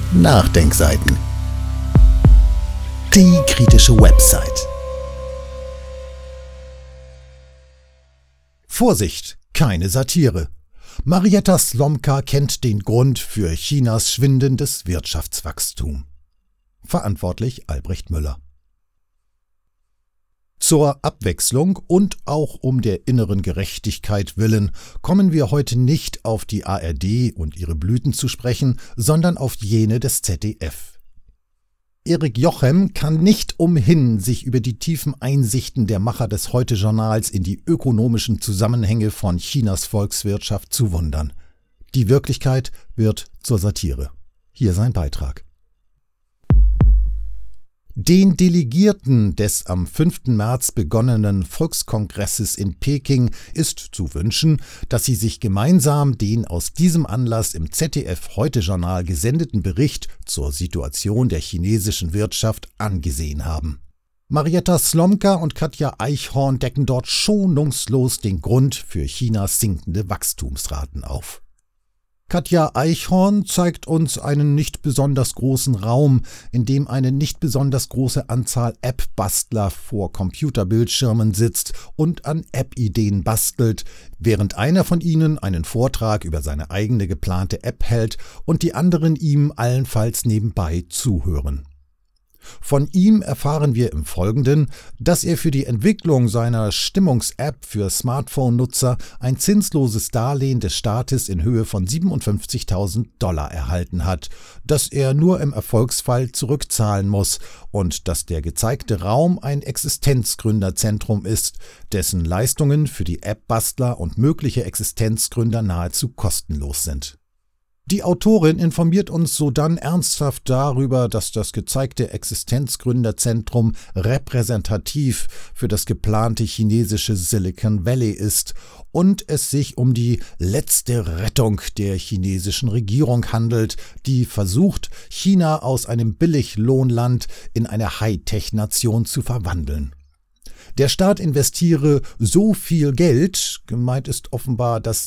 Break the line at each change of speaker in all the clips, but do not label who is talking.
Nachdenkseiten. Die kritische Website. Vorsicht, keine Satire. Marietta Slomka kennt den Grund für Chinas schwindendes Wirtschaftswachstum. Verantwortlich Albrecht Müller. Zur Abwechslung und auch um der inneren Gerechtigkeit willen kommen wir heute nicht auf die ARD und ihre Blüten zu sprechen, sondern auf jene des ZDF. Erik Jochem kann nicht umhin, sich über die tiefen Einsichten der Macher des Heute-Journals in die ökonomischen Zusammenhänge von Chinas Volkswirtschaft zu wundern. Die Wirklichkeit wird zur Satire. Hier sein Beitrag. Den Delegierten des am 5. März begonnenen Volkskongresses in Peking ist zu wünschen, dass sie sich gemeinsam den aus diesem Anlass im ZDF-Heute-Journal gesendeten Bericht zur Situation der chinesischen Wirtschaft angesehen haben. Marietta Slomka und Katja Eichhorn decken dort schonungslos den Grund für Chinas sinkende Wachstumsraten auf. Katja Eichhorn zeigt uns einen nicht besonders großen Raum, in dem eine nicht besonders große Anzahl App-Bastler vor Computerbildschirmen sitzt und an App-Ideen bastelt, während einer von ihnen einen Vortrag über seine eigene geplante App hält und die anderen ihm allenfalls nebenbei zuhören. Von ihm erfahren wir im Folgenden, dass er für die Entwicklung seiner Stimmungs-App für Smartphone-Nutzer ein zinsloses Darlehen des Staates in Höhe von $57.000 erhalten hat, das er nur im Erfolgsfall zurückzahlen muss und dass der gezeigte Raum ein Existenzgründerzentrum ist, dessen Leistungen für die App-Bastler und mögliche Existenzgründer nahezu kostenlos sind. Die Autorin informiert uns sodann ernsthaft darüber, dass das gezeigte Existenzgründerzentrum repräsentativ für das geplante chinesische Silicon Valley ist und es sich um die letzte Rettung der chinesischen Regierung handelt, die versucht, China aus einem Billiglohnland in eine Hightech-Nation zu verwandeln. Der Staat investiere so viel Geld, gemeint ist offenbar das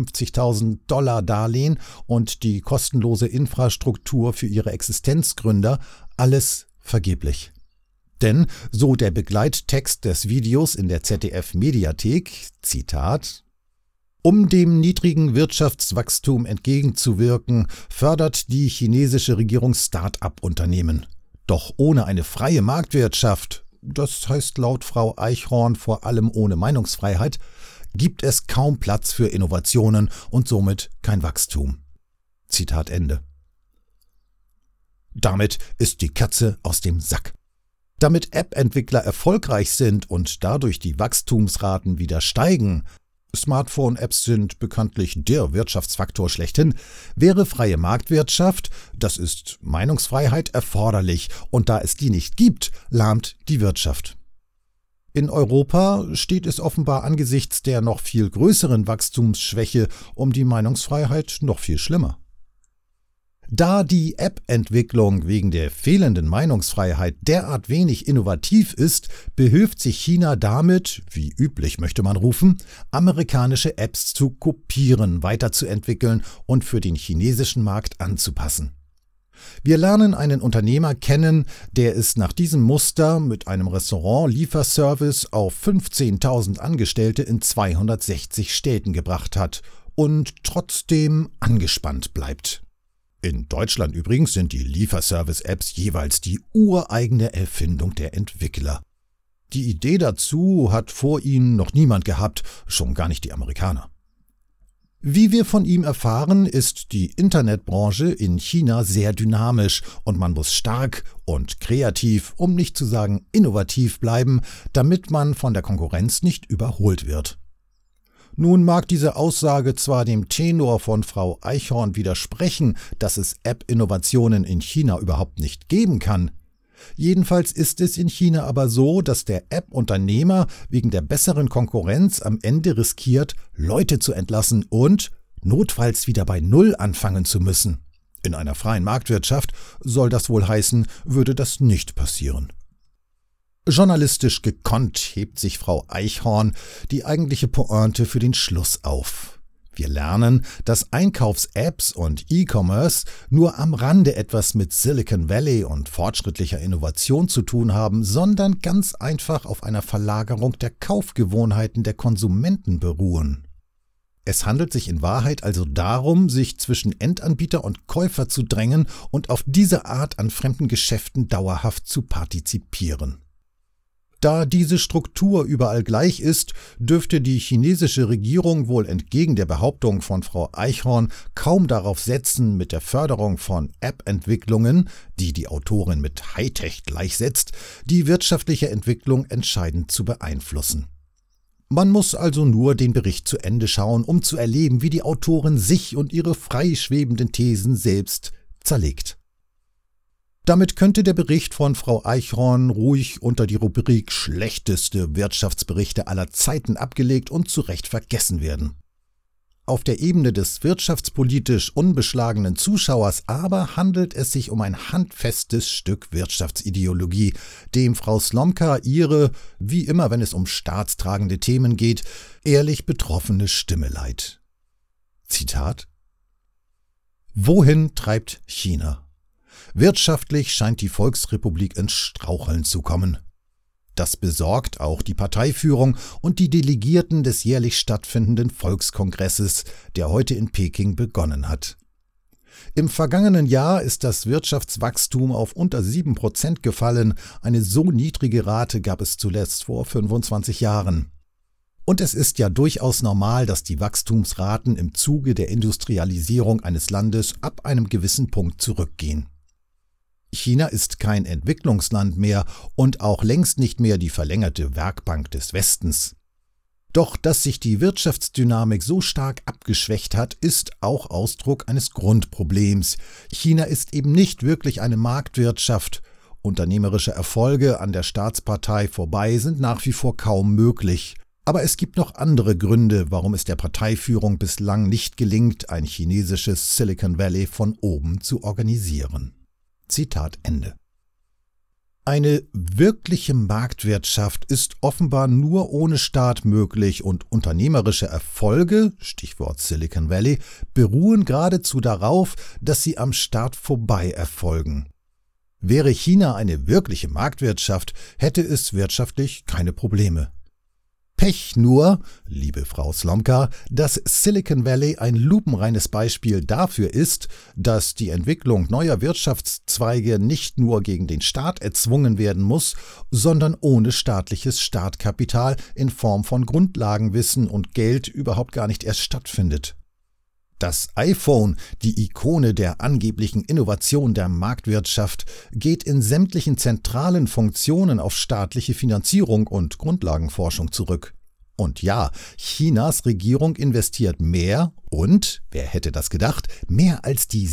$57.000 Darlehen und die kostenlose Infrastruktur für ihre Existenzgründer, alles vergeblich. Denn, so der Begleittext des Videos in der ZDF-Mediathek, Zitat: Um dem niedrigen Wirtschaftswachstum entgegenzuwirken, fördert die chinesische Regierung Start-up-Unternehmen. Doch ohne eine freie Marktwirtschaft, das heißt laut Frau Eichhorn vor allem ohne Meinungsfreiheit, gibt es kaum Platz für Innovationen und somit kein Wachstum. Zitat Ende. Damit ist die Katze aus dem Sack. Damit App-Entwickler erfolgreich sind und dadurch die Wachstumsraten wieder steigen, Smartphone-Apps sind bekanntlich der Wirtschaftsfaktor schlechthin, wäre freie Marktwirtschaft, das ist Meinungsfreiheit, erforderlich, und da es die nicht gibt, lahmt die Wirtschaft. In Europa steht es offenbar angesichts der noch viel größeren Wachstumsschwäche um die Meinungsfreiheit noch viel schlimmer. Da die App-Entwicklung wegen der fehlenden Meinungsfreiheit derart wenig innovativ ist, behilft sich China damit, wie üblich möchte man rufen, amerikanische Apps zu kopieren, weiterzuentwickeln und für den chinesischen Markt anzupassen. Wir lernen einen Unternehmer kennen, der es nach diesem Muster mit einem Restaurant-Lieferservice auf 15.000 Angestellte in 260 Städten gebracht hat und trotzdem angespannt bleibt. In Deutschland übrigens sind die Lieferservice-Apps jeweils die ureigene Erfindung der Entwickler. Die Idee dazu hat vor ihnen noch niemand gehabt, schon gar nicht die Amerikaner. Wie wir von ihm erfahren, ist die Internetbranche in China sehr dynamisch und man muss stark und kreativ, um nicht zu sagen innovativ bleiben, damit man von der Konkurrenz nicht überholt wird. Nun mag diese Aussage zwar dem Tenor von Frau Eichhorn widersprechen, dass es App-Innovationen in China überhaupt nicht geben kann. Jedenfalls ist es in China aber so, dass der App-Unternehmer wegen der besseren Konkurrenz am Ende riskiert, Leute zu entlassen und notfalls wieder bei Null anfangen zu müssen. In einer freien Marktwirtschaft, soll das wohl heißen, würde das nicht passieren. Journalistisch gekonnt hebt sich Frau Eichhorn die eigentliche Pointe für den Schluss auf. Wir lernen, dass Einkaufs-Apps und E-Commerce nur am Rande etwas mit Silicon Valley und fortschrittlicher Innovation zu tun haben, sondern ganz einfach auf einer Verlagerung der Kaufgewohnheiten der Konsumenten beruhen. Es handelt sich in Wahrheit also darum, sich zwischen Endanbieter und Käufer zu drängen und auf diese Art an fremden Geschäften dauerhaft zu partizipieren. Da diese Struktur überall gleich ist, dürfte die chinesische Regierung wohl entgegen der Behauptung von Frau Eichhorn kaum darauf setzen, mit der Förderung von App-Entwicklungen, die die Autorin mit Hightech gleichsetzt, die wirtschaftliche Entwicklung entscheidend zu beeinflussen. Man muss also nur den Bericht zu Ende schauen, um zu erleben, wie die Autorin sich und ihre freischwebenden Thesen selbst zerlegt. Damit könnte der Bericht von Frau Eichhorn ruhig unter die Rubrik schlechteste Wirtschaftsberichte aller Zeiten abgelegt und zu Recht vergessen werden. Auf der Ebene des wirtschaftspolitisch unbeschlagenen Zuschauers aber handelt es sich um ein handfestes Stück Wirtschaftsideologie, dem Frau Slomka ihre, wie immer wenn es um staatstragende Themen geht, ehrlich betroffene Stimme leiht. Zitat: Wohin treibt China? Wirtschaftlich scheint die Volksrepublik ins Straucheln zu kommen. Das besorgt auch die Parteiführung und die Delegierten des jährlich stattfindenden Volkskongresses, der heute in Peking begonnen hat. Im vergangenen Jahr ist das Wirtschaftswachstum auf unter 7% gefallen. Eine so niedrige Rate gab es zuletzt vor 25 Jahren. Und es ist ja durchaus normal, dass die Wachstumsraten im Zuge der Industrialisierung eines Landes ab einem gewissen Punkt zurückgehen. China ist kein Entwicklungsland mehr und auch längst nicht mehr die verlängerte Werkbank des Westens. Doch dass sich die Wirtschaftsdynamik so stark abgeschwächt hat, ist auch Ausdruck eines Grundproblems. China ist eben nicht wirklich eine Marktwirtschaft. Unternehmerische Erfolge an der Staatspartei vorbei sind nach wie vor kaum möglich. Aber es gibt noch andere Gründe, warum es der Parteiführung bislang nicht gelingt, ein chinesisches Silicon Valley von oben zu organisieren. Zitat Ende. Eine wirkliche Marktwirtschaft ist offenbar nur ohne Staat möglich und unternehmerische Erfolge, Stichwort Silicon Valley, beruhen geradezu darauf, dass sie am Staat vorbei erfolgen. Wäre China eine wirkliche Marktwirtschaft, hätte es wirtschaftlich keine Probleme. Pech nur, liebe Frau Slomka, dass Silicon Valley ein lupenreines Beispiel dafür ist, dass die Entwicklung neuer Wirtschaftszweige nicht nur gegen den Staat erzwungen werden muss, sondern ohne staatliches Startkapital in Form von Grundlagenwissen und Geld überhaupt gar nicht erst stattfindet. Das iPhone, die Ikone der angeblichen Innovation der Marktwirtschaft, geht in sämtlichen zentralen Funktionen auf staatliche Finanzierung und Grundlagenforschung zurück. Und ja, Chinas Regierung investiert mehr und, wer hätte das gedacht, mehr als die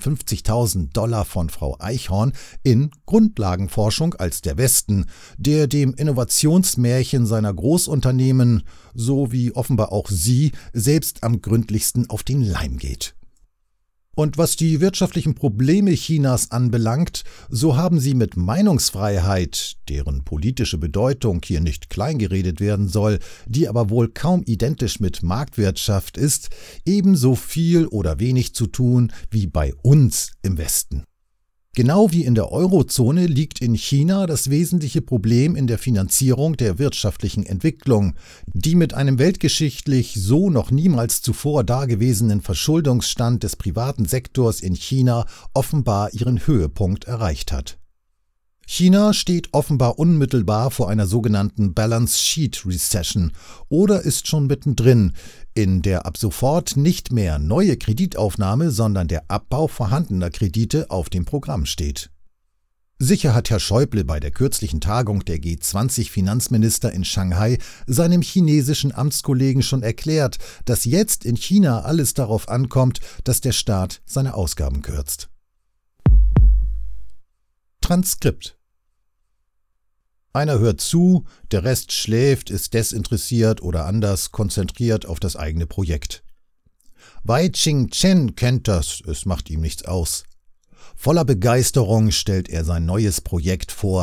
$57.000 von Frau Eichhorn in Grundlagenforschung als der Westen, der dem Innovationsmärchen seiner Großunternehmen, so wie offenbar auch sie, selbst am gründlichsten auf den Leim geht. Und was die wirtschaftlichen Probleme Chinas anbelangt, so haben sie mit Meinungsfreiheit, deren politische Bedeutung hier nicht kleingeredet werden soll, die aber wohl kaum identisch mit Marktwirtschaft ist, ebenso viel oder wenig zu tun wie bei uns im Westen. Genau wie in der Eurozone liegt in China das wesentliche Problem in der Finanzierung der wirtschaftlichen Entwicklung, die mit einem weltgeschichtlich so noch niemals zuvor dagewesenen Verschuldungsstand des privaten Sektors in China offenbar ihren Höhepunkt erreicht hat. China steht offenbar unmittelbar vor einer sogenannten Balance Sheet Recession oder ist schon mittendrin, in der ab sofort nicht mehr neue Kreditaufnahme, sondern der Abbau vorhandener Kredite auf dem Programm steht. Sicher hat Herr Schäuble bei der kürzlichen Tagung der G20-Finanzminister in Shanghai seinem chinesischen Amtskollegen schon erklärt, dass jetzt in China alles darauf ankommt, dass der Staat seine Ausgaben kürzt. Transkript. Einer hört zu, der Rest schläft, ist desinteressiert oder anders konzentriert auf das eigene Projekt. Wei Ching-chen kennt das, es macht ihm nichts aus. Voller Begeisterung stellt er sein neues Projekt vor,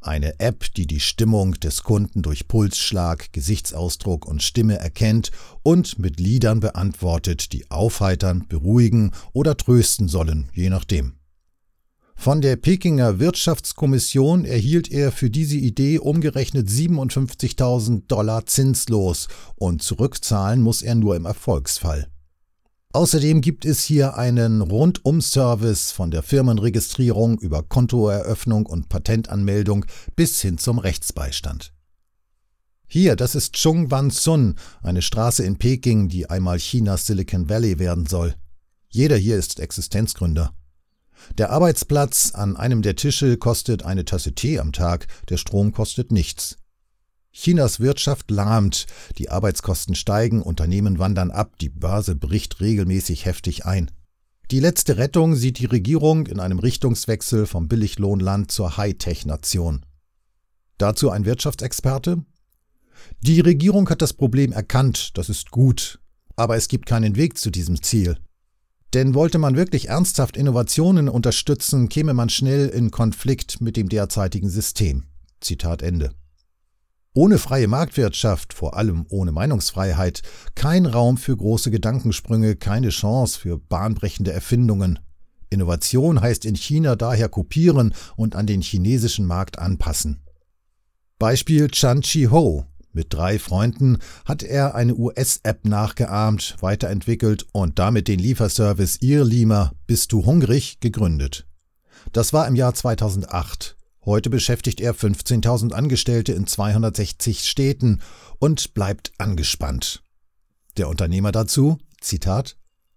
Eine App, die die Stimmung des Kunden durch Pulsschlag, Gesichtsausdruck und Stimme erkennt und mit Liedern beantwortet, die aufheitern, beruhigen oder trösten sollen, je nachdem. Von der Pekinger Wirtschaftskommission erhielt er für diese Idee umgerechnet $57.000 zinslos und zurückzahlen muss er nur im Erfolgsfall. Außerdem gibt es hier einen Rundum-Service von der Firmenregistrierung über Kontoeröffnung und Patentanmeldung bis hin zum Rechtsbeistand. Hier, das ist Chongwan-sun, eine Straße in Peking, die einmal Chinas Silicon Valley werden soll. Jeder hier ist Existenzgründer. Der Arbeitsplatz an einem der Tische kostet eine Tasse Tee am Tag, der Strom kostet nichts. Chinas Wirtschaft lahmt, die Arbeitskosten steigen, Unternehmen wandern ab, die Börse bricht regelmäßig heftig ein. Die letzte Rettung sieht die Regierung in einem Richtungswechsel vom Billiglohnland zur Hightech-Nation. Dazu ein Wirtschaftsexperte: Die Regierung hat das Problem erkannt, das ist gut, aber es gibt keinen Weg zu diesem Ziel. Denn wollte man wirklich ernsthaft Innovationen unterstützen, käme man schnell in Konflikt mit dem derzeitigen System. Zitat Ende. Ohne freie Marktwirtschaft, vor allem ohne Meinungsfreiheit, kein Raum für große Gedankensprünge, keine Chance für bahnbrechende Erfindungen. Innovation heißt in China daher kopieren und an den chinesischen Markt anpassen. Beispiel Chan Chi-ho. Mit 3 Freunden hat er eine US-App nachgeahmt, weiterentwickelt und damit den Lieferservice Irlima Bist du hungrig gegründet. Das war im Jahr 2008. Heute beschäftigt er 15.000 Angestellte in 260 Städten und bleibt angespannt. Der Unternehmer dazu, Zitat: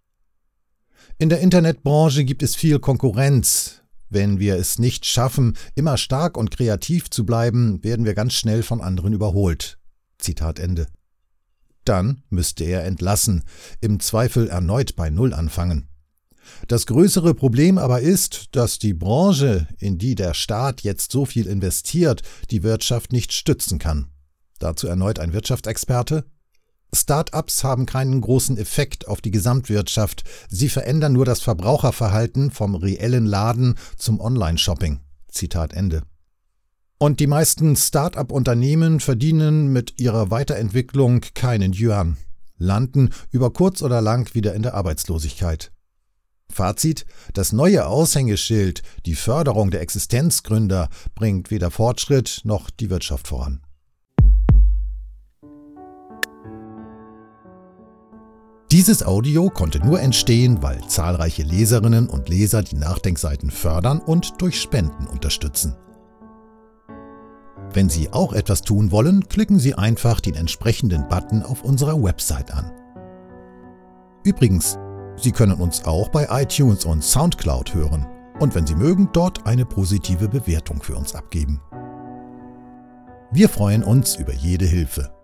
In der Internetbranche gibt es viel Konkurrenz. Wenn wir es nicht schaffen, immer stark und kreativ zu bleiben, werden wir ganz schnell von anderen überholt. Zitat Ende. Dann müsste er entlassen, im Zweifel erneut bei Null anfangen. Das größere Problem aber ist, dass die Branche, in die der Staat jetzt so viel investiert, die Wirtschaft nicht stützen kann. Dazu erneut ein Wirtschaftsexperte: Start-ups haben keinen großen Effekt auf die Gesamtwirtschaft, sie verändern nur das Verbraucherverhalten vom reellen Laden zum Online-Shopping. Zitat Ende. Und die meisten Start-up-Unternehmen verdienen mit ihrer Weiterentwicklung keinen Yuan, landen über kurz oder lang wieder in der Arbeitslosigkeit. Fazit: Das neue Aushängeschild, die Förderung der Existenzgründer, bringt weder Fortschritt noch die Wirtschaft voran. Dieses Audio konnte nur entstehen, weil zahlreiche Leserinnen und Leser die Nachdenkseiten fördern und durch Spenden unterstützen. Wenn Sie auch etwas tun wollen, klicken Sie einfach den entsprechenden Button auf unserer Website an. Übrigens, Sie können uns auch bei iTunes und Soundcloud hören und wenn Sie mögen, dort eine positive Bewertung für uns abgeben. Wir freuen uns über jede Hilfe.